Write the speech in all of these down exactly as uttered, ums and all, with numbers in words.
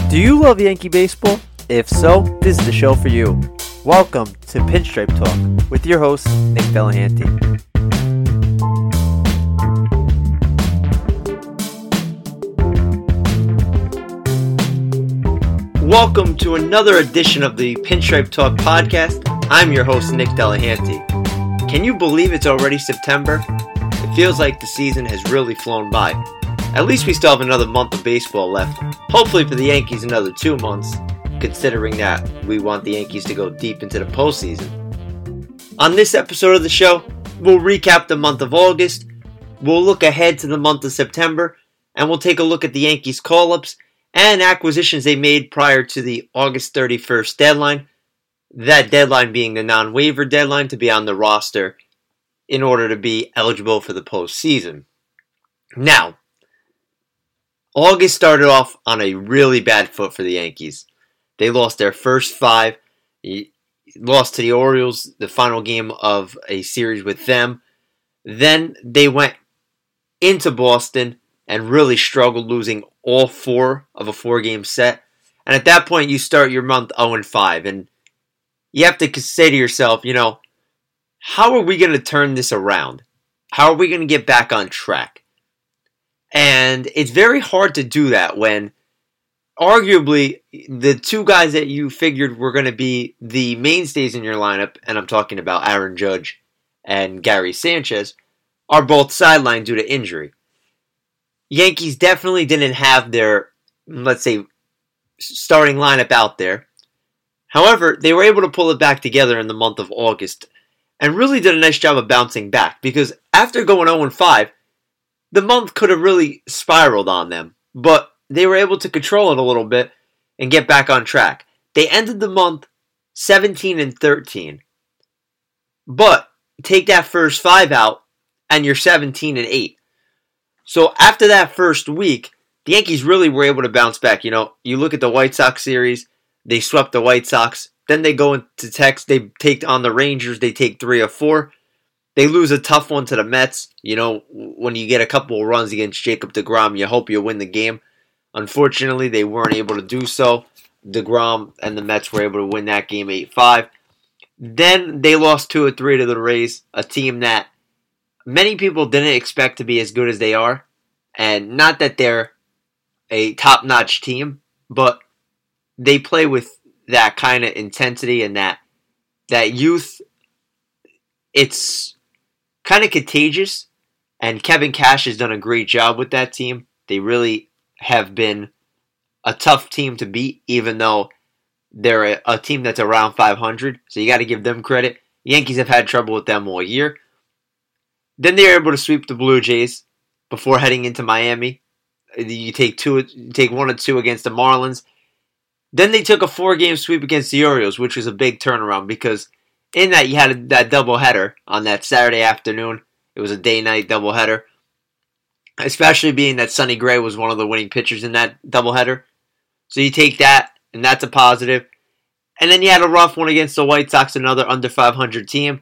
Do you love Yankee baseball? If so, this is the show for you. Welcome to Pinstripe Talk with your host, Nick Delahanty. Welcome to another edition of the Pinstripe Talk podcast. I'm your host, Nick Delahanty. Can you believe it's already September? It feels like the season has really flown by. At least we still have another month of baseball left. Hopefully for the Yankees another two months, considering that we want the Yankees to go deep into the postseason. On this episode of the show, we'll recap the month of August, we'll look ahead to the month of September, and we'll take a look at the Yankees' call-ups and acquisitions they made prior to the August thirty-first deadline. That deadline being the non-waiver deadline to be on the roster in order to be eligible for the postseason. Now, August started off on a really bad foot for the Yankees. They lost their first five, lost to the Orioles, the final game of a series with them. Then they went into Boston and really struggled, losing all four of a four-game set. And at that point, you start your month oh and five. And you have to say to yourself, you know, how are we going to turn this around? How are we going to get back on track? And it's very hard to do that when arguably the two guys that you figured were going to be the mainstays in your lineup, and I'm talking about Aaron Judge and Gary Sanchez, are both sidelined due to injury. Yankees definitely didn't have their, let's say, starting lineup out there. However, they were able to pull it back together in the month of August and really did a nice job of bouncing back, because after going oh and five, the month could have really spiraled on them, but they were able to control it a little bit and get back on track. They ended the month seventeen and thirteen, but take that first five out and you're seventeen and eight. So after that first week, the Yankees really were able to bounce back. You know, you look at the White Sox series, they swept the White Sox, then they go into Texas, they take on the Rangers, they take three or four. They lose a tough one to the Mets. You know, when you get a couple of runs against Jacob deGrom, you hope you win the game. Unfortunately, they weren't able to do so. deGrom and the Mets were able to win that game eight five. Then they lost two or three to the Rays, a team that many people didn't expect to be as good as they are. And not that they're a top-notch team, but they play with that kind of intensity and that that youth. It's kind of contagious, and Kevin Cash has done a great job with that team. They really have been a tough team to beat, even though they're a, a team that's around five hundred, so you got to give them credit. Yankees have had trouble with them all year. Then they were able to sweep the Blue Jays before heading into Miami. You take two, you take one or two against the Marlins. Then they took a four-game sweep against the Orioles, which was a big turnaround because in that, you had that doubleheader on that Saturday afternoon. It was a day-night doubleheader, especially being that Sonny Gray was one of the winning pitchers in that doubleheader. So you take that, and that's a positive. And then you had a rough one against the White Sox, another under five hundred team.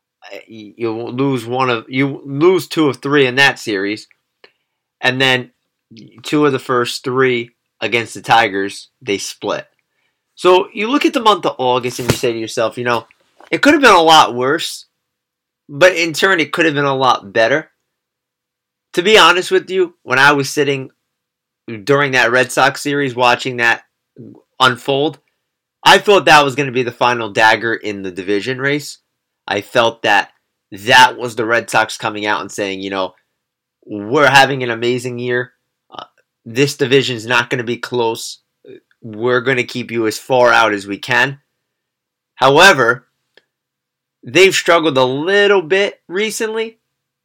You lose one of you lose two of three in that series, and then two of the first three against the Tigers, they split. So you look at the month of August and you say to yourself, you know, it could have been a lot worse, but in turn, it could have been a lot better. To be honest with you, when I was sitting during that Red Sox series watching that unfold, I thought that was going to be the final dagger in the division race. I felt that that was the Red Sox coming out and saying, you know, we're having an amazing year. Uh, this division's not going to be close. We're going to keep you as far out as we can. However, they've struggled a little bit recently,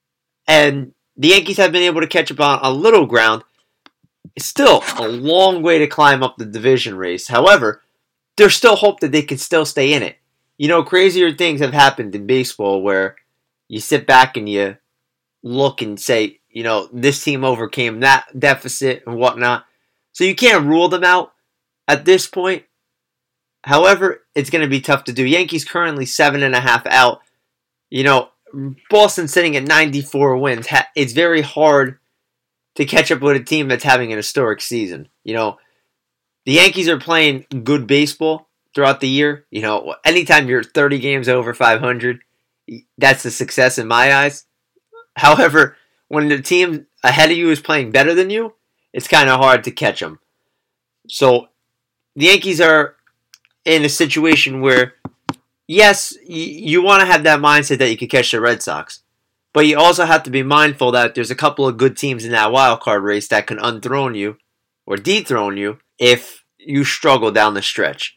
and the Yankees have been able to catch up on a little ground. It's still a long way to climb up the division race. However, there's still hope that they can still stay in it. You know, crazier things have happened in baseball where you sit back and you look and say, you know, this team overcame that deficit and whatnot. So you can't rule them out at this point. However, it's going to be tough to do. Yankees currently seven and a half out. You know, Boston sitting at ninety-four wins. It's very hard to catch up with a team that's having an historic season. You know, the Yankees are playing good baseball throughout the year. You know, anytime you're thirty games over five hundred, that's a success in my eyes. However, when the team ahead of you is playing better than you, it's kind of hard to catch them. So the Yankees are in a situation where, yes, you, you want to have that mindset that you could catch the Red Sox. But you also have to be mindful that there's a couple of good teams in that wild card race that can unthrone you or dethrone you if you struggle down the stretch.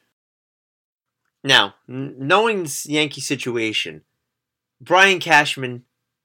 Now, knowing this Yankee situation, Brian Cashman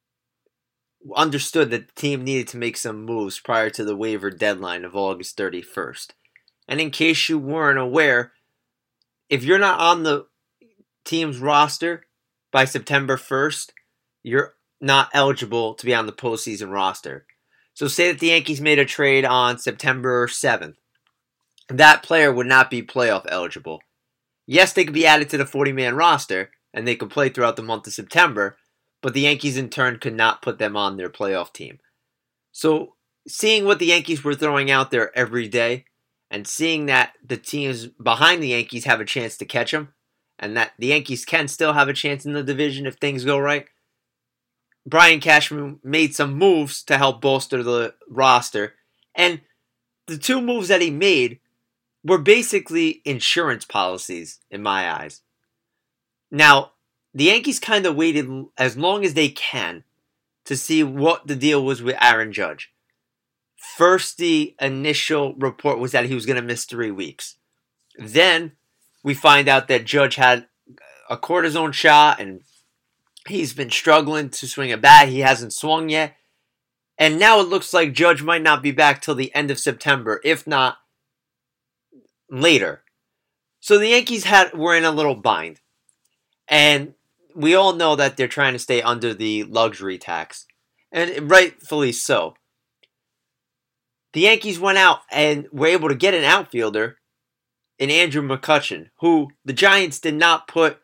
understood that the team needed to make some moves prior to the waiver deadline of August thirty-first. And in case you weren't aware, if you're not on the team's roster by September first, you're not eligible to be on the postseason roster. So say that the Yankees made a trade on September seventh. That player would not be playoff eligible. Yes, they could be added to the forty-man roster, and they could play throughout the month of September, but the Yankees in turn could not put them on their playoff team. So seeing what the Yankees were throwing out there every day, and seeing that the teams behind the Yankees have a chance to catch them, and that the Yankees can still have a chance in the division if things go right, Brian Cashman made some moves to help bolster the roster. And the two moves that he made were basically insurance policies in my eyes. Now, the Yankees kind of waited as long as they can to see what the deal was with Aaron Judge. First, the initial report was that he was going to miss three weeks. Then, we find out that Judge had a cortisone shot and he's been struggling to swing a bat. He hasn't swung yet. And now it looks like Judge might not be back till the end of September, if not later. So the Yankees had were in a little bind. And we all know that they're trying to stay under the luxury tax. And rightfully so. The Yankees went out and were able to get an outfielder in Andrew McCutchen, who the Giants did not put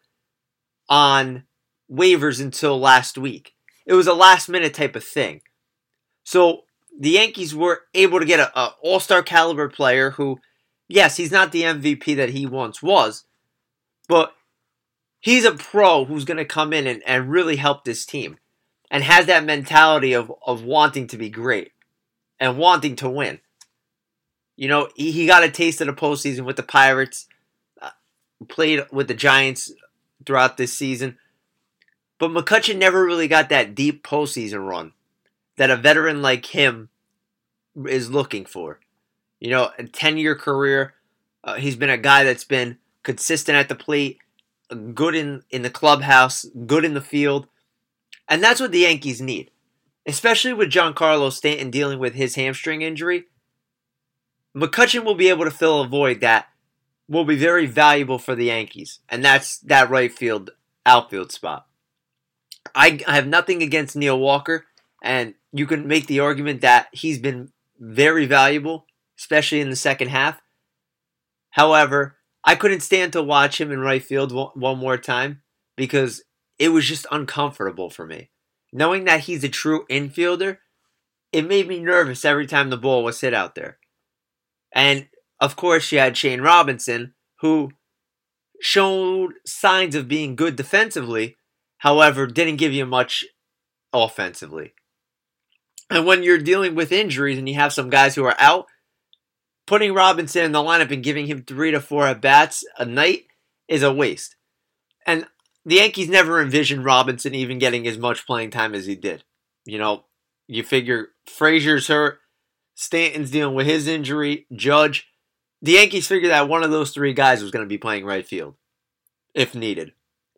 on waivers until last week. It was a last minute type of thing. So the Yankees were able to get an all-star caliber player who, yes, he's not the M V P that he once was, but he's a pro who's going to come in and, and really help this team and has that mentality of, of wanting to be great and wanting to win. You know, he, he got a taste of the postseason with the Pirates, uh, played with the Giants throughout this season. But McCutchen never really got that deep postseason run that a veteran like him is looking for. You know, a ten-year career. Uh, he's been a guy that's been consistent at the plate, good in, in the clubhouse, good in the field. And that's what the Yankees need. Especially with Giancarlo Stanton dealing with his hamstring injury. McCutchen will be able to fill a void that will be very valuable for the Yankees. And that's that right field, outfield spot. I, I have nothing against Neil Walker. And you can make the argument that he's been very valuable, especially in the second half. However, I couldn't stand to watch him in right field one, one more time because it was just uncomfortable for me. Knowing that he's a true infielder, it made me nervous every time the ball was hit out there. And, of course, you had Shane Robinson, who showed signs of being good defensively, however, didn't give you much offensively. And when you're dealing with injuries and you have some guys who are out, putting Robinson in the lineup and giving him three to four at-bats a night is a waste. And the Yankees never envisioned Robinson even getting as much playing time as he did. You know, you figure Frazier's hurt, Stanton's dealing with his injury, Judge. The Yankees figured that one of those three guys was going to be playing right field, if needed.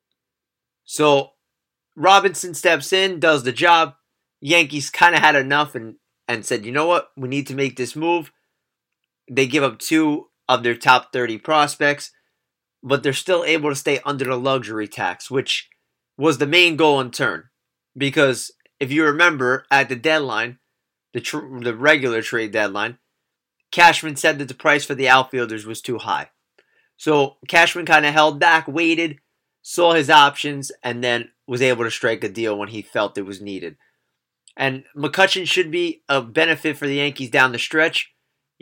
So, Robinson steps in, does the job. Yankees kind of had enough and, and said, you know what, we need to make this move. They give up two of their top thirty prospects, but they're still able to stay under the luxury tax, which was the main goal in turn. Because if you remember, at the deadline, the tr- the regular trade deadline, Cashman said that the price for the outfielders was too high. So Cashman kind of held back, waited, saw his options, and then was able to strike a deal when he felt it was needed. And McCutchen should be a benefit for the Yankees down the stretch.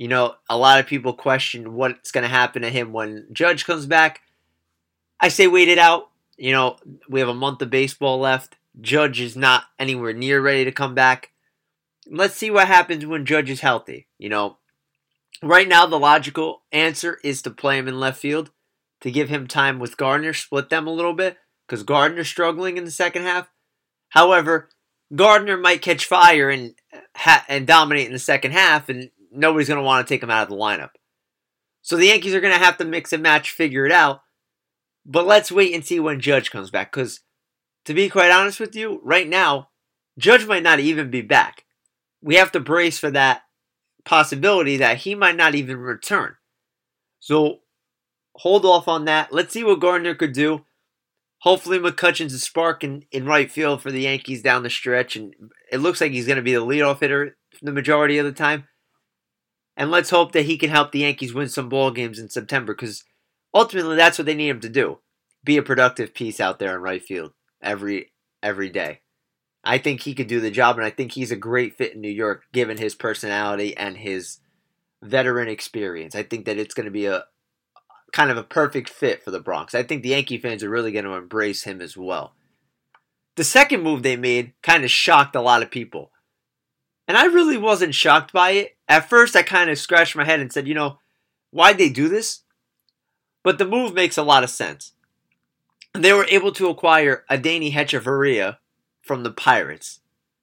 You know, a lot of people question what's going to happen to him when Judge comes back. I say wait it out. You know, we have a month of baseball left. Judge is not anywhere near ready to come back. Let's see what happens when Judge is healthy. You know, right now the logical answer is to play him in left field, to give him time with Gardner, split them a little bit, because Gardner's struggling in the second half. However, Gardner might catch fire and ha- and dominate in the second half, and nobody's going to want to take him out of the lineup. So the Yankees are going to have to mix and match, figure it out. But let's wait and see when Judge comes back, because to be quite honest with you, right now, Judge might not even be back. We have to brace for that possibility that he might not even return. So hold off on that. Let's see what Gardner could do. Hopefully McCutchen's a spark in, in right field for the Yankees down the stretch, and it looks like he's going to be the leadoff hitter the majority of the time. And let's hope that he can help the Yankees win some ball games in September, because ultimately that's what they need him to do. Be a productive piece out there in right field every every day. I think he could do the job, and I think he's a great fit in New York given his personality and his veteran experience. I think that it's going to be a kind of a perfect fit for the Bronx. I think the Yankee fans are really going to embrace him as well. The second move they made kind of shocked a lot of people. And I really wasn't shocked by it. At first, I kind of scratched my head and said, you know, why'd they do this? But the move makes a lot of sense. They were able to acquire Adeiny Hechavarria from the Pirates.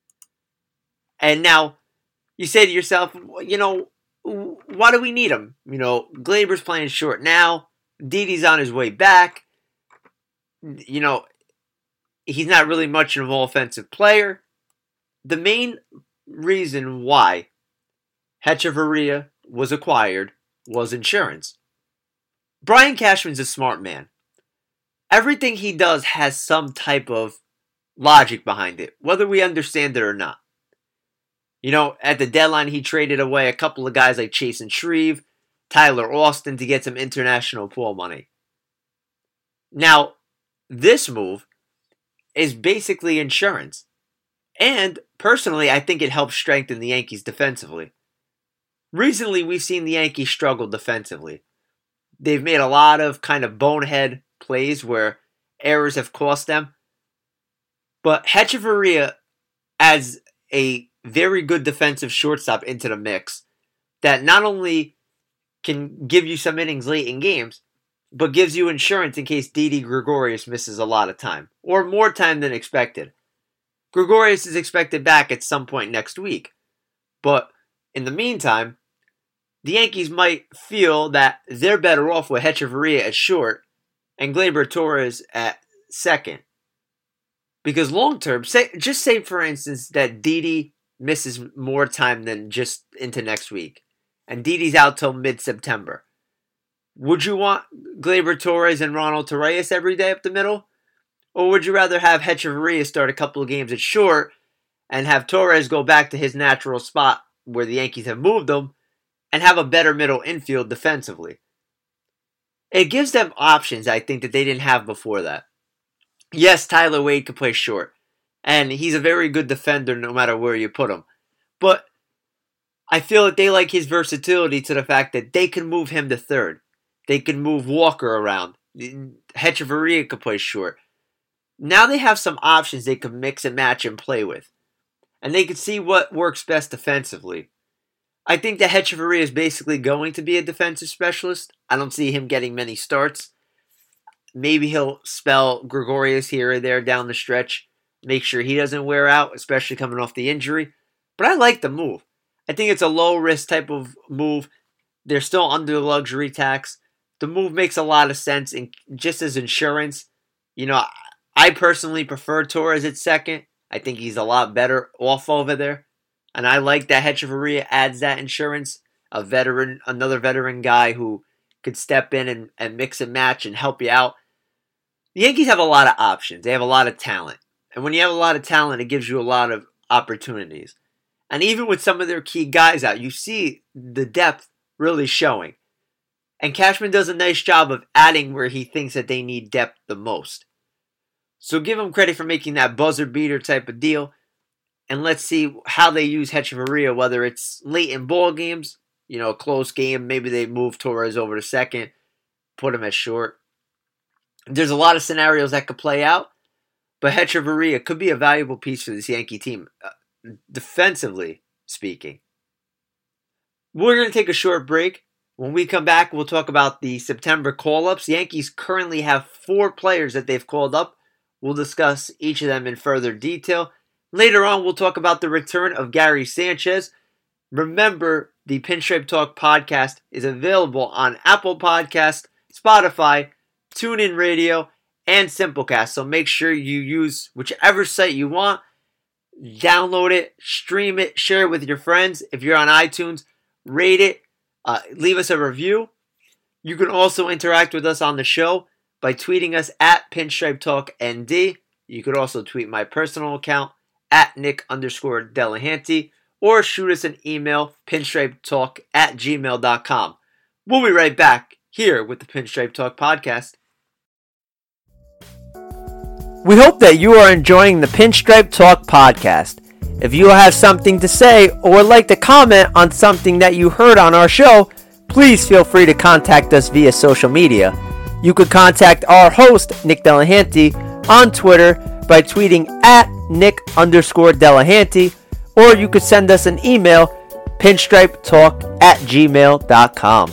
And now, you say to yourself, you know, why do we need him? You know, Gleyber's playing short now. Didi's on his way back. You know, he's not really much of an offensive player. The main reason why Hechavarria was acquired was insurance. Brian Cashman's a smart man. Everything he does has some type of logic behind it, whether we understand it or not. You know, at the deadline, he traded away a couple of guys like Chasen Shreve, Tyler Austin to get some international pool money. Now, this move is basically insurance. And personally, I think it helps strengthen the Yankees defensively. Recently, we've seen the Yankees struggle defensively. They've made a lot of kind of bonehead plays where errors have cost them. But Hechavarria adds a very good defensive shortstop into the mix that not only can give you some innings late in games, but gives you insurance in case Didi Gregorius misses a lot of time, or more time than expected. Gregorius is expected back at some point next week, but in the meantime, the Yankees might feel that they're better off with Hechavarria at short and Gleyber Torres at second. Because long term, say just say for instance that Didi misses more time than just into next week, and Didi's out till mid-September. Would you want Gleyber Torres and Ronald Torreyes every day up the middle? Or would you rather have Hechavarria start a couple of games at short and have Torres go back to his natural spot where the Yankees have moved him and have a better middle infield defensively? It gives them options, I think, that they didn't have before that. Yes, Tyler Wade could play short, and he's a very good defender no matter where you put him. But I feel that they like his versatility to the fact that they can move him to third. They can move Walker around. Hechavarria could play short. Now they have some options they can mix and match and play with. And they can see what works best defensively. I think that Hechavarria is basically going to be a defensive specialist. I don't see him getting many starts. Maybe he'll spell Gregorius here or there down the stretch. Make sure he doesn't wear out, especially coming off the injury. But I like the move. I think it's a low-risk type of move. They're still under the luxury tax. The move makes a lot of sense. And just as insurance, you know, I personally prefer Torres at second. I think he's a lot better off over there. And I like that Hechavarria adds that insurance. A veteran, another veteran guy who could step in and, and mix and match and help you out. The Yankees have a lot of options. They have a lot of talent. And when you have a lot of talent, it gives you a lot of opportunities. And even with some of their key guys out, you see the depth really showing. And Cashman does a nice job of adding where he thinks that they need depth the most. So give him credit for making that buzzer beater type of deal. And let's see how they use Hechavarria, whether it's late in ball games you know, a close game. Maybe they move Torres over to second, put him at short. There's a lot of scenarios that could play out, but Hechavarria could be a valuable piece for this Yankee team, uh, defensively speaking. We're going to take a short break. When we come back, we'll talk about the September call-ups. Yankees currently have four players that they've called up. We'll discuss each of them in further detail. Later on, we'll talk about the return of Gary Sanchez. Remember, the Pinstripe Talk podcast is available on Apple Podcasts, Spotify, TuneIn Radio, and Simplecast. So make sure you use whichever site you want. Download it, stream it, share it with your friends. If you're on iTunes, rate it, uh, leave us a review. You can also interact with us on the show by tweeting us at Pinstripe Talk N D. You could also tweet my personal account at Nick underscore Delahanty, or shoot us an email, pinstripetalk at gmail dot com. We'll be right back here with the Pinstripe Talk podcast. We hope that you are enjoying the Pinstripe Talk podcast. If you have something to say or would like to comment on something that you heard on our show, please feel free to contact us via social media. You could contact our host, Nick Delahanty, on Twitter by tweeting at Nick underscore Delahanty, or you could send us an email, pinstripetalk at gmail dot com.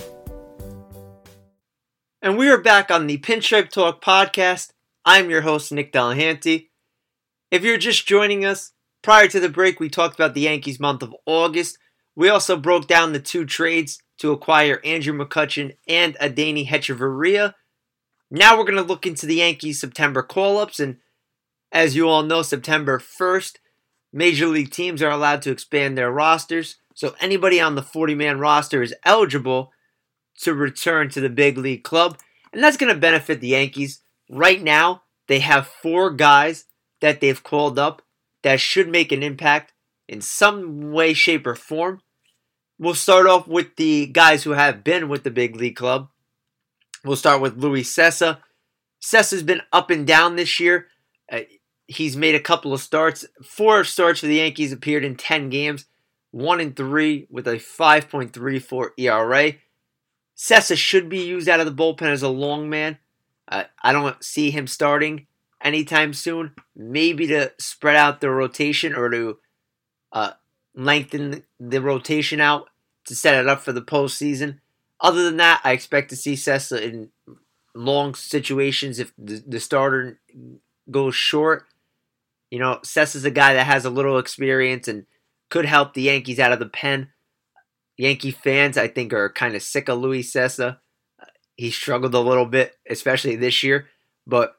And we are back on the Pinstripe Talk podcast. I'm your host, Nick Delahanty. If you're just joining us, prior to the break, we talked about the Yankees' month of August. We also broke down the two trades to acquire Andrew McCutchen and Adeiny Hechavarria. Now we're going to look into the Yankees' September call-ups, and as you all know, September first, Major League teams are allowed to expand their rosters, so anybody on the forty-man roster is eligible to return to the big league club, and that's going to benefit the Yankees. Right now, they have four guys that they've called up that should make an impact in some way, shape, or form. We'll start off with the guys who have been with the big league club. We'll start with Luis Cessa. Cessa's been up and down this year. Uh, he's made a couple of starts. Four starts for the Yankees, appeared in ten games. One in three with a five point three four E R A. Cessa should be used out of the bullpen as a long man. Uh, I don't see him starting anytime soon. Maybe to spread out the rotation or to uh, lengthen the rotation out to set it up for the postseason. Other than that, I expect to see Cessa in long situations if the, the starter goes short. You know, Cessa's a guy that has a little experience and could help the Yankees out of the pen. Yankee fans, I think, are kind of sick of Luis Cessa. He struggled a little bit, especially this year, but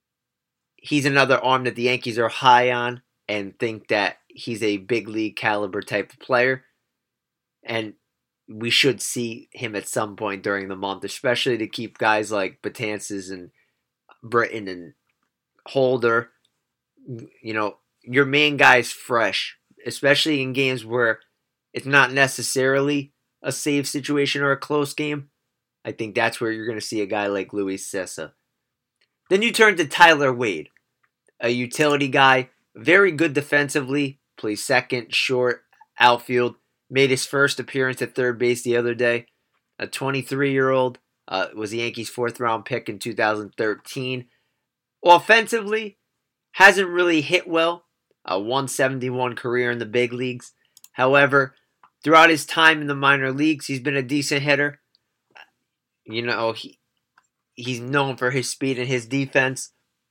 he's another arm that the Yankees are high on and think that he's a big league caliber type of player. And we should see him at some point during the month, especially to keep guys like Betances and Britton and Holder. You know, your main guy's fresh, especially in games where it's not necessarily a save situation or a close game. I think that's where you're going to see a guy like Luis Cessa. Then you turn to Tyler Wade, a utility guy, very good defensively, plays second, short, outfield, made his first appearance at third base the other day. A twenty-three-year-old, uh, was the Yankees' fourth-round pick in two thousand thirteen. Offensively, hasn't really hit well, a one seventy-one career in the big leagues. However, throughout his time in the minor leagues, he's been a decent hitter. You know, he he's known for his speed and his defense.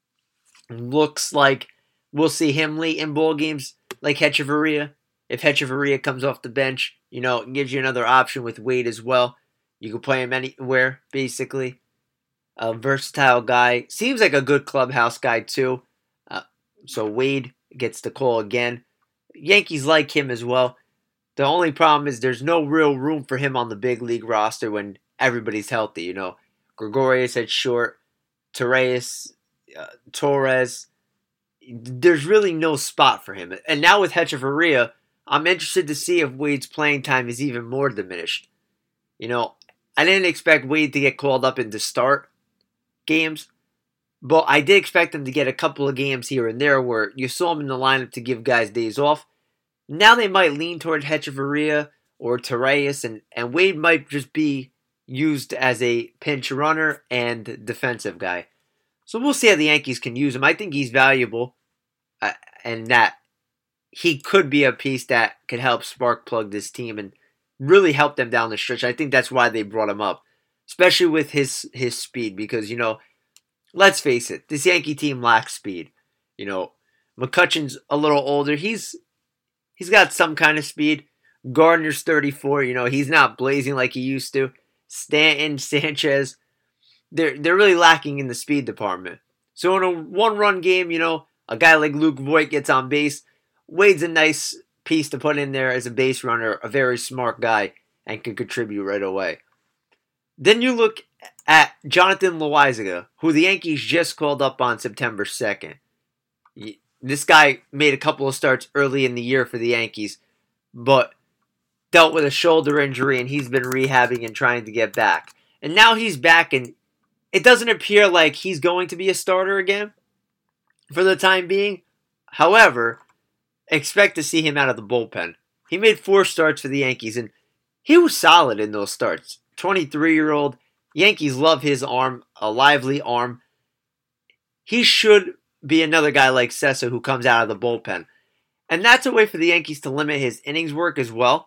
Looks like we'll see him late in ball games like Hechavarria. If Hechavarria comes off the bench, you know, it gives you another option with Wade as well. You can play him anywhere, basically. A versatile guy. Seems like a good clubhouse guy, too. Uh, so Wade gets the call again. Yankees like him as well. The only problem is there's no real room for him on the big league roster when everybody's healthy, you know. Gregorius at short, Torres, uh, Torres. There's really no spot for him. And now with Hechavarria, I'm interested to see if Wade's playing time is even more diminished. You know, I didn't expect Wade to get called up and to start games, but I did expect him to get a couple of games here and there where you saw him in the lineup to give guys days off. Now they might lean toward Hechavarria or Torreyes, and, and Wade might just be used as a pinch runner and defensive guy. So we'll see how the Yankees can use him. I think he's valuable, uh, and that he could be a piece that could help spark plug this team and really help them down the stretch. I think that's why they brought him up, especially with his his speed, because, you know, let's face it, this Yankee team lacks speed. You know, McCutchen's a little older. He's he's got some kind of speed. Gardner's thirty-four. You know, he's not blazing like he used to. Stanton, Sanchez, they're they're really lacking in the speed department. So in a one-run game, you know, a guy like Luke Voit gets on base. Wade's a nice piece to put in there as a base runner, a very smart guy, and can contribute right away. Then you look at Jonathan Loaisiga, who the Yankees just called up on September second. This guy made a couple of starts early in the year for the Yankees, but dealt with a shoulder injury, and he's been rehabbing and trying to get back. And now he's back, and it doesn't appear like he's going to be a starter again for the time being. However, expect to see him out of the bullpen. He made four starts for the Yankees, and he was solid in those starts. twenty-three-year-old. Yankees love his arm, a lively arm. He should be another guy like Sessa who comes out of the bullpen. And that's a way for the Yankees to limit his innings work as well.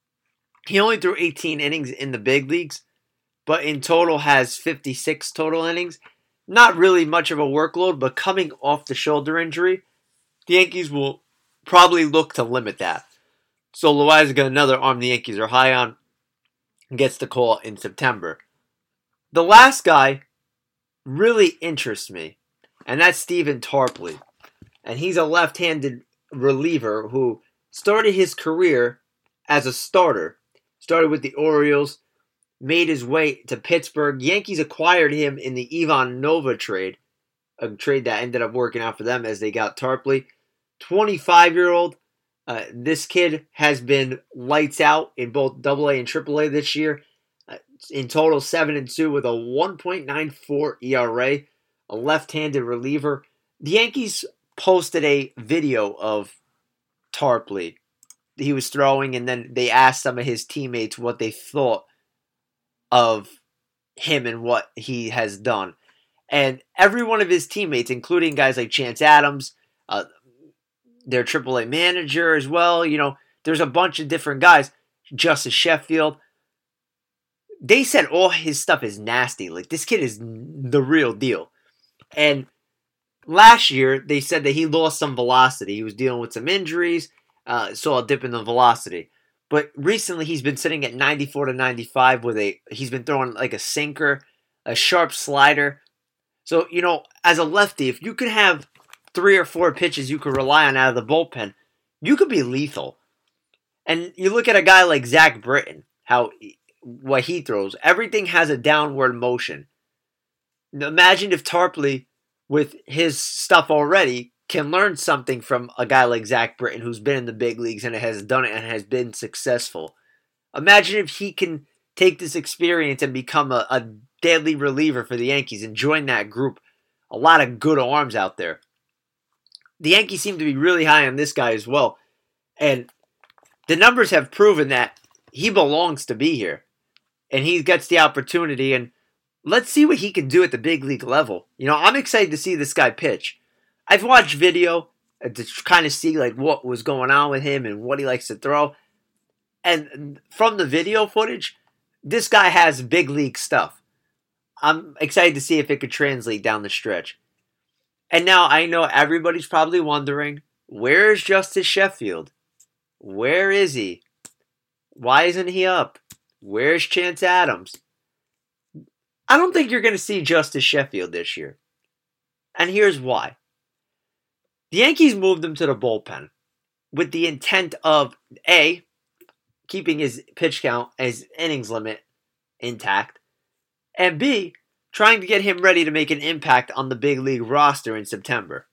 He only threw eighteen innings in the big leagues, but in total has fifty-six total innings. Not really much of a workload, but coming off the shoulder injury, the Yankees will probably look to limit that. So Loaisiga, another arm the Yankees are high on, gets the call in September. The last guy really interests me, and that's Stephen Tarpley. And he's a left-handed reliever who started his career as a starter. Started with the Orioles, made his way to Pittsburgh. Yankees acquired him in the Ivan Nova trade, a trade that ended up working out for them as they got Tarpley. twenty-five-year-old. Uh, this kid has been lights out in both double A and triple A this year. Uh, in total, seven and two with a one point nine four E R A, a left-handed reliever. The Yankees posted a video of Tarpley. He was throwing, and then they asked some of his teammates what they thought of him and what he has done. And every one of his teammates, including guys like Chance Adams, uh, their triple A manager as well, you know, there's a bunch of different guys, Justice Sheffield, they said all his stuff is nasty. Like, this kid is the real deal. And last year, they said that he lost some velocity. He was dealing with some injuries. Uh, saw a dip in the velocity. But recently he's been sitting at ninety-four to ninety-five with a, he's been throwing like a sinker, a sharp slider. So, you know, as a lefty, if you could have three or four pitches you could rely on out of the bullpen, you could be lethal. And you look at a guy like Zach Britton, how, what he throws, everything has a downward motion. Imagine if Tarpley, with his stuff already, can learn something from a guy like Zach Britton who's been in the big leagues and has done it and has been successful. Imagine if he can take this experience and become a, a deadly reliever for the Yankees and join that group. A lot of good arms out there. The Yankees seem to be really high on this guy as well. And the numbers have proven that he belongs to be here. And he gets the opportunity, and let's see what he can do at the big league level. You know, I'm excited to see this guy pitch. I've watched video to kind of see like what was going on with him and what he likes to throw. And from the video footage, this guy has big league stuff. I'm excited to see if it could translate down the stretch. And now I know everybody's probably wondering, where is Justice Sheffield? Where is he? Why isn't he up? Where's Chance Adams? I don't think you're going to see Justice Sheffield this year. And here's why. The Yankees moved him to the bullpen with the intent of, A, keeping his pitch count, his innings limit intact, and B, trying to get him ready to make an impact on the big league roster in September.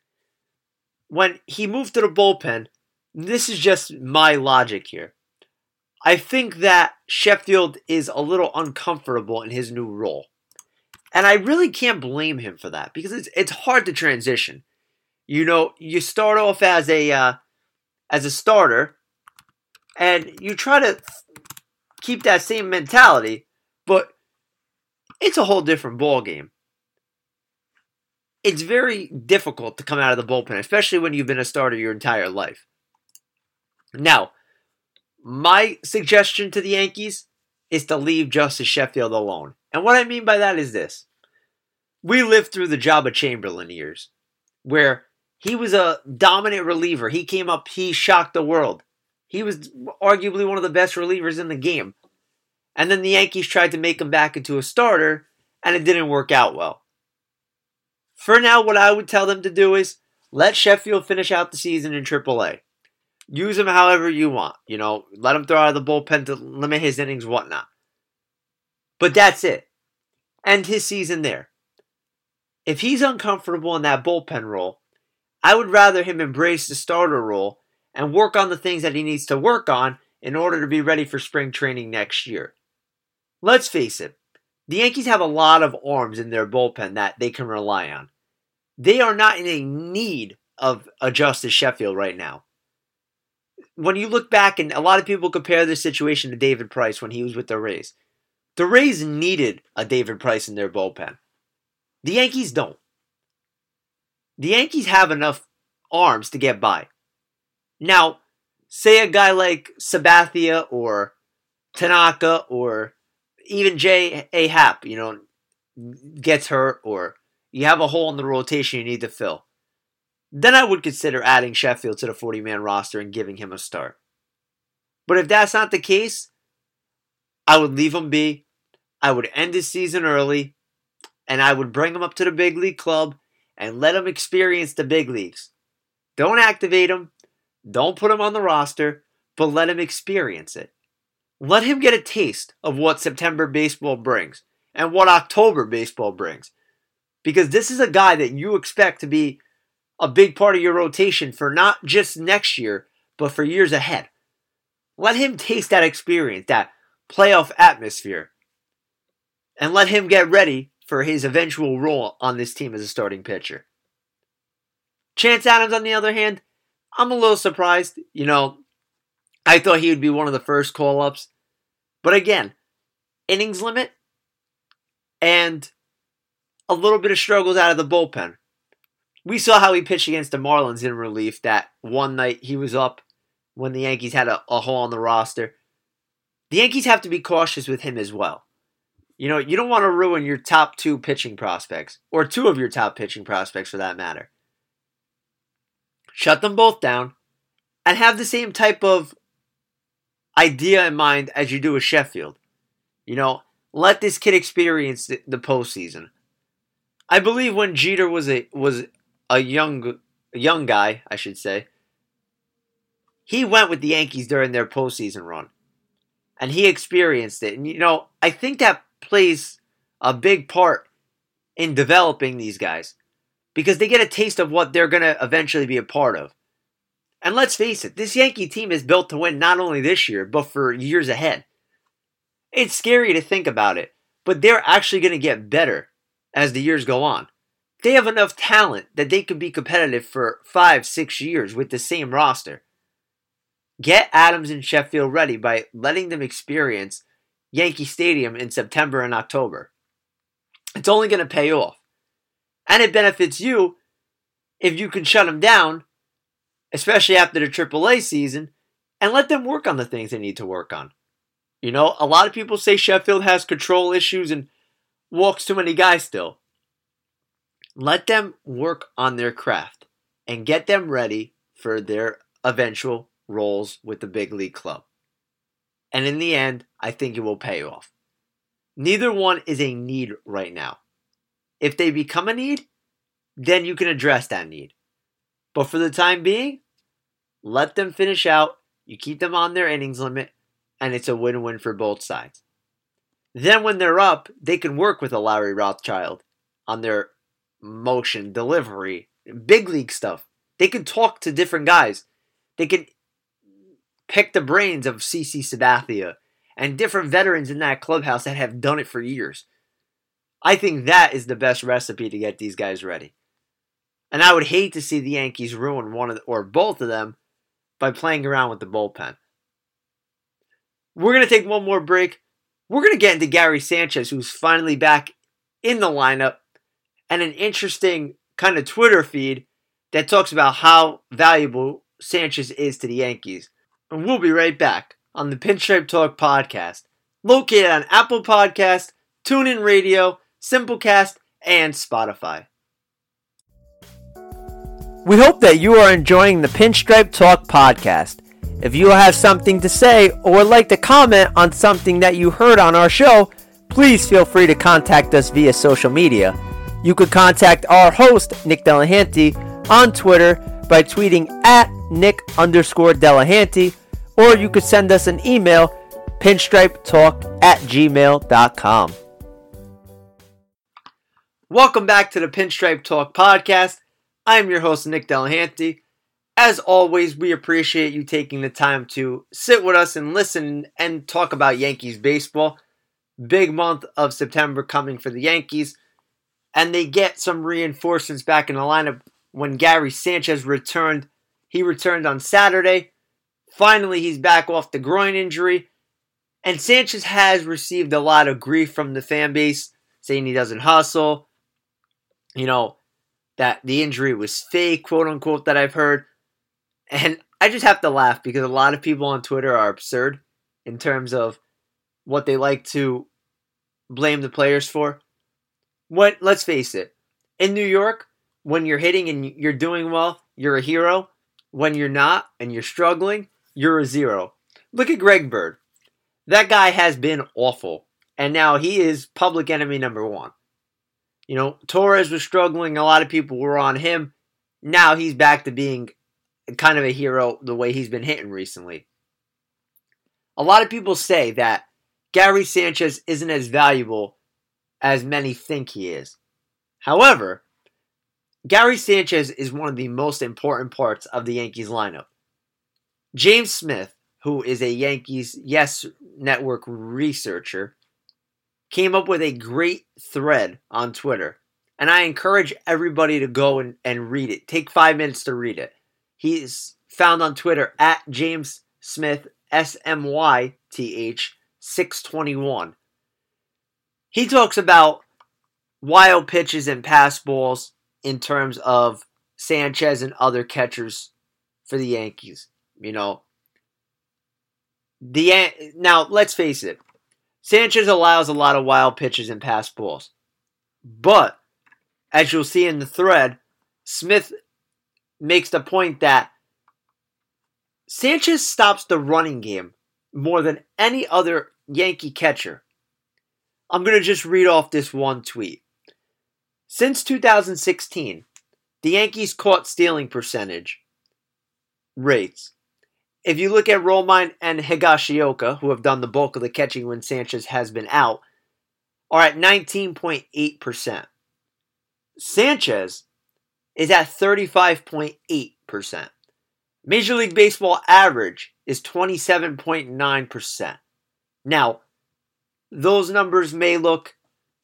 When he moved to the bullpen, this is just my logic here. I think that Sheffield is a little uncomfortable in his new role. And I really can't blame him for that because it's it's hard to transition. You know, you start off as a uh, as a starter, And you try to keep that same mentality, but it's a whole different ball game. It's very difficult to come out of the bullpen, especially when you've been a starter your entire life. Now, my suggestion to the Yankees is to leave Justice Sheffield alone. And what I mean by that is this. We lived through the Jabba Chamberlain years, where he was a dominant reliever. He came up, he shocked the world. He was arguably one of the best relievers in the game. And then the Yankees tried to make him back into a starter, and it didn't work out well. For now, what I would tell them to do is let Sheffield finish out the season in triple A. Use him however you want. You know, let him throw out of the bullpen to limit his innings, whatnot. But that's it. End his season there. If he's uncomfortable in that bullpen role, I would rather him embrace the starter role and work on the things that he needs to work on in order to be ready for spring training next year. Let's face it, the Yankees have a lot of arms in their bullpen that they can rely on. They are not in a need of a Justice Sheffield right now. When you look back, and a lot of people compare this situation to David Price when he was with the Rays. The Rays needed a David Price in their bullpen. The Yankees don't. The Yankees have enough arms to get by. Now, say a guy like Sabathia or Tanaka or even J A. Happ, you know, gets hurt or you have a hole in the rotation you need to fill. Then I would consider adding Sheffield to the forty-man roster and giving him a start. But if that's not the case, I would leave him be. I would end his season early, and I would bring him up to the big league club and let him experience the big leagues. Don't activate him. Don't put him on the roster, but let him experience it. Let him get a taste of what September baseball brings and what October baseball brings. Because this is a guy that you expect to be a big part of your rotation for not just next year, but for years ahead. Let him taste that experience, that playoff atmosphere. And let him get ready for his eventual role on this team as a starting pitcher. Chance Adams, on the other hand, I'm a little surprised. You know, I thought he would be one of the first call-ups. But again, innings limit and a little bit of struggles out of the bullpen. We saw how he pitched against the Marlins in relief that one night he was up when the Yankees had a, a hole on the roster. The Yankees have to be cautious with him as well. You know, you don't want to ruin your top two pitching prospects, or two of your top pitching prospects for that matter. Shut them both down, and have the same type of idea in mind as you do with Sheffield. You know, let this kid experience the, the postseason. I believe when Jeter was a was a young a young guy, I should say, he went with the Yankees during their postseason run, and he experienced it. And you know, I think that plays a big part in developing these guys because they get a taste of what they're going to eventually be a part of. And let's face it, this Yankee team is built to win not only this year, but for years ahead. It's scary to think about it, but they're actually going to get better as the years go on. They have enough talent that they could be competitive for five, six years with the same roster. Get Adams and Sheffield ready by letting them experience Yankee Stadium in September and October. It's only going to pay off. And it benefits you if you can shut them down, especially after the triple A season, and let them work on the things they need to work on. You know, a lot of people say Sheffield has control issues and walks too many guys still. Let them work on their craft and get them ready for their eventual roles with the big league club. And in the end, I think it will pay off. Neither one is a need right now. If they become a need, then you can address that need. But for the time being, let them finish out. You keep them on their innings limit, and it's a win-win for both sides. Then when they're up, they can work with a Larry Rothschild on their motion, delivery, big league stuff. They can talk to different guys. They can pick the brains of C C Sabathia and different veterans in that clubhouse that have done it for years. I think that is the best recipe to get these guys ready. And I would hate to see the Yankees ruin one of the, or both of them by playing around with the bullpen. We're going to take one more break. We're going to get into Gary Sanchez, who's finally back in the lineup, and an interesting kind of Twitter feed that talks about how valuable Sanchez is to the Yankees. And we'll be right back on the Pinstripe Talk podcast, located on Apple Podcast, TuneIn Radio, Simplecast, and Spotify. We hope that you are enjoying the Pinstripe Talk podcast. If you have something to say or would like to comment on something that you heard on our show, please feel free to contact us via social media. You could contact our host, Nick Delahanty, on Twitter by tweeting at Nick underscore Delahanty, or you could send us an email, pinstripetalk at gmail dot com. Welcome back to the Pinstripe Talk podcast. I'm your host, Nick Delahanty. As always, we appreciate you taking the time to sit with us and listen and talk about Yankees baseball. Big month of September coming for the Yankees, and they get some reinforcements back in the lineup when Gary Sanchez returned. He returned on Saturday. Finally, he's back off the groin injury, and Sanchez has received a lot of grief from the fan base, saying he doesn't hustle, you know, that the injury was fake, quote unquote, that I've heard. And I just have to laugh because a lot of people on Twitter are absurd in terms of what they like to blame the players for. What? Let's face it. In New York, when you're hitting and you're doing well, you're a hero. When you're not and you're struggling, you're a zero. Look at Greg Bird. That guy has been awful. And now he is public enemy number one. You know, Torres was struggling. A lot of people were on him. Now he's back to being kind of a hero the way he's been hitting recently. A lot of people say that Gary Sanchez isn't as valuable as many think he is. However, Gary Sanchez is one of the most important parts of the Yankees lineup. James Smith, who is a Yankees Yes Network researcher, came up with a great thread on Twitter. And I encourage everybody to go and, and read it. Take five minutes to read it. He's found on Twitter at James Smith, S M Y T H, six twenty-one. He talks about wild pitches and pass balls in terms of Sanchez and other catchers for the Yankees. You know, the now let's face it, Sanchez allows a lot of wild pitches and pass balls. But, as you'll see in the thread, Smith makes the point that Sanchez stops the running game more than any other Yankee catcher. I'm going to just read off this one tweet. Since two thousand sixteen, the Yankees caught stealing percentage rates. If you look at Romine and Higashioka, who have done the bulk of the catching when Sanchez has been out, are at nineteen point eight percent. Sanchez is at thirty-five point eight percent. Major League Baseball average is twenty-seven point nine percent. Now, those numbers may look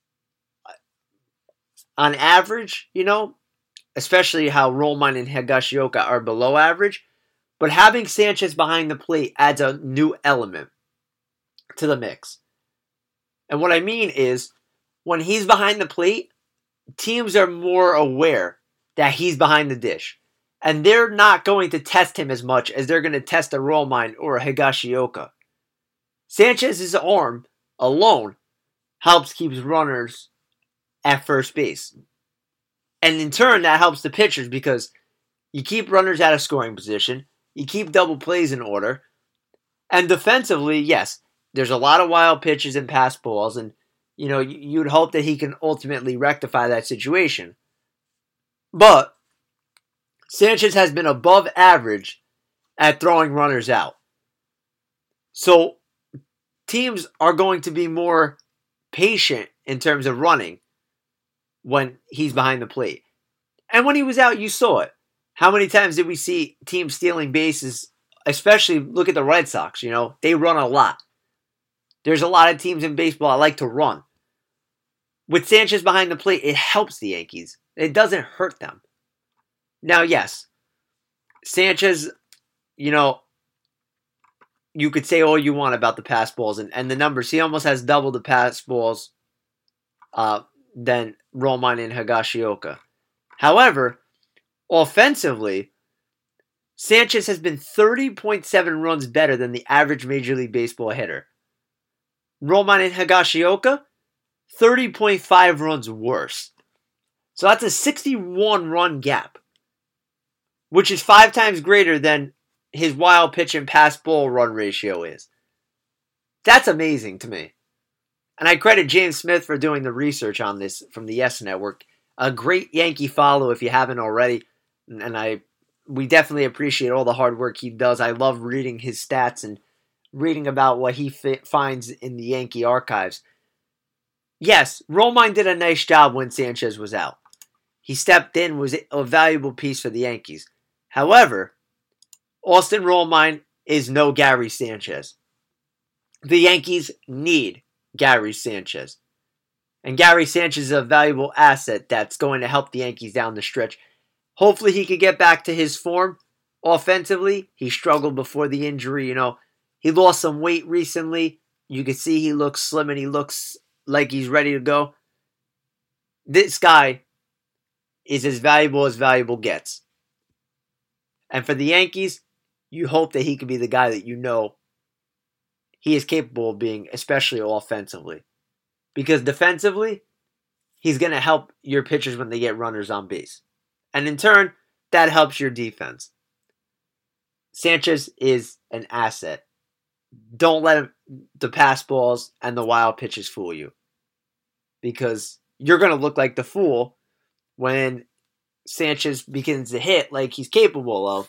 on average, you know, especially how Romine and Higashioka are below average, but having Sanchez behind the plate adds a new element to the mix. And what I mean is, when he's behind the plate, teams are more aware that he's behind the dish. And they're not going to test him as much as they're going to test a Romine or a Higashioka. Sanchez's arm alone helps keep runners at first base. And in turn, that helps the pitchers because you keep runners out of scoring position, you keep double plays in order, and defensively, yes, there's a lot of wild pitches and pass balls, and you know, you'd hope that he can ultimately rectify that situation. But Sanchez has been above average at throwing runners out. So teams are going to be more patient in terms of running when he's behind the plate. And when he was out, you saw it. How many times did we see teams stealing bases? Especially look at the Red Sox, you know, they run a lot. There's a lot of teams in baseball that like to run. With Sanchez behind the plate, it helps the Yankees. It doesn't hurt them. Now, yes, Sanchez, you know, you could say all you want about the pass balls and, and the numbers. He almost has double the pass balls uh, than Romine and Higashioka. However, offensively, Sanchez has been thirty point seven runs better than the average Major League Baseball hitter. Romine and Higashioka, thirty point five runs worse. So that's a sixty-one run gap, which is five times greater than his wild pitch and pass ball run ratio is. That's amazing to me. And I credit James Smith for doing the research on this from the Yes Network. A great Yankee follow if you haven't already. And I we definitely appreciate all the hard work he does. I love reading his stats and reading about what he fi- finds in the Yankee archives. Yes, Romine did a nice job when Sanchez was out. He stepped in, was a valuable piece for the Yankees. However, Austin Romine is no Gary Sanchez. The Yankees need Gary Sanchez. And Gary Sanchez is a valuable asset that's going to help the Yankees down the stretch. Hopefully he could get back to his form offensively. He struggled before the injury. You know, he lost some weight recently. You can see he looks slim and he looks like he's ready to go. This guy is as valuable as valuable gets. And for the Yankees, you hope that he can be the guy that you know he is capable of being, especially offensively. Because defensively, he's going to help your pitchers when they get runners on base. And in turn, that helps your defense. Sanchez is an asset. Don't let him, the pass balls and the wild pitches fool you. Because you're going to look like the fool when Sanchez begins to hit like he's capable of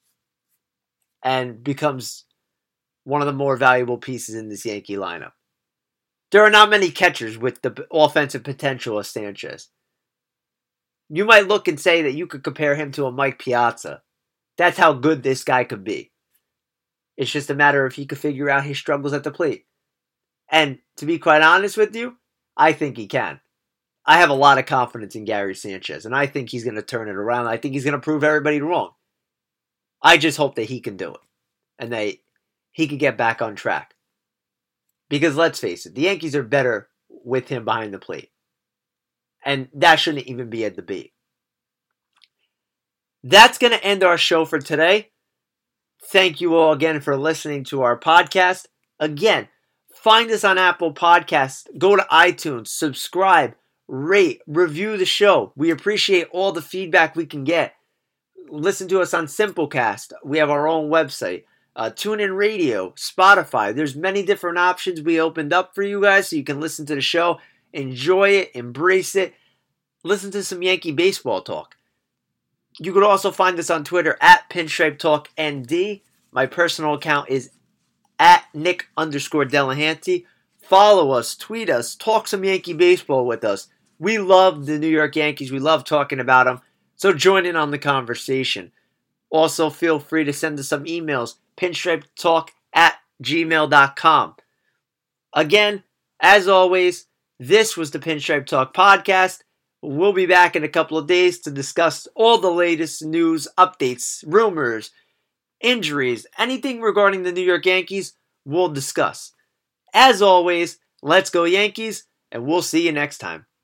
and becomes one of the more valuable pieces in this Yankee lineup. There are not many catchers with the offensive potential of Sanchez. You might look and say that you could compare him to a Mike Piazza. That's how good this guy could be. It's just a matter if he could figure out his struggles at the plate. And to be quite honest with you, I think he can. I have a lot of confidence in Gary Sanchez, and I think he's going to turn it around. I think he's going to prove everybody wrong. I just hope that he can do it, and that he can get back on track. Because let's face it, the Yankees are better with him behind the plate. And that shouldn't even be a debate. That's going to end our show for today. Thank you all again for listening to our podcast. Again, find us on Apple Podcasts. Go to iTunes, subscribe, rate, review the show. We appreciate all the feedback we can get. Listen to us on Simplecast. We have our own website. Uh, TuneIn Radio, Spotify. There's many different options we opened up for you guys so you can listen to the show, enjoy it, embrace it, listen to some Yankee baseball talk. You could also find us on Twitter at Pinstripe Talk N D. My personal account is at Nick underscore Delahanty. Follow us, tweet us, talk some Yankee baseball with us. We love the New York Yankees. We love talking about them. So join in on the conversation. Also, feel free to send us some emails. pinstripetalk at gmail dot com. Again, as always, this was the Pinstripe Talk podcast. We'll be back in a couple of days to discuss all the latest news, updates, rumors, injuries, anything regarding the New York Yankees, we'll discuss. As always, let's go Yankees, and we'll see you next time.